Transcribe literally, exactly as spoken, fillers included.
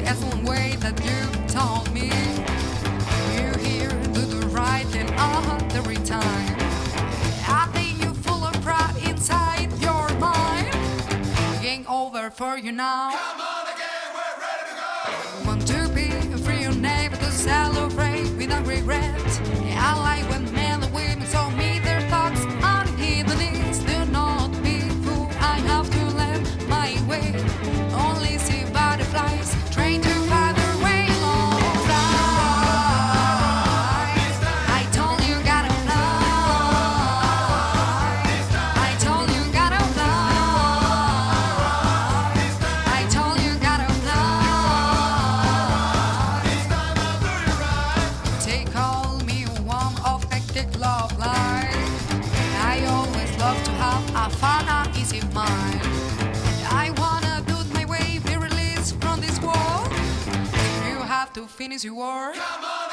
That's one way that you told me. You here do the right thing all the time. I think you're full of pride inside your mind. Game over for you now. Come on again, we're ready to go. Want to be free and able to celebrate without regret. I like when men and women show me their thoughts on hidden needs. Do not be fooled, I have to let my way. Only see butterflies, train to fly their way long. Fly. I told you gotta fly. I told you gotta fly. I told you gotta fly. Take all me one of hectic love life. I always love to have a fun and easy mind. I wanna do it my way, be released from this world. You have to finish your work. Come on.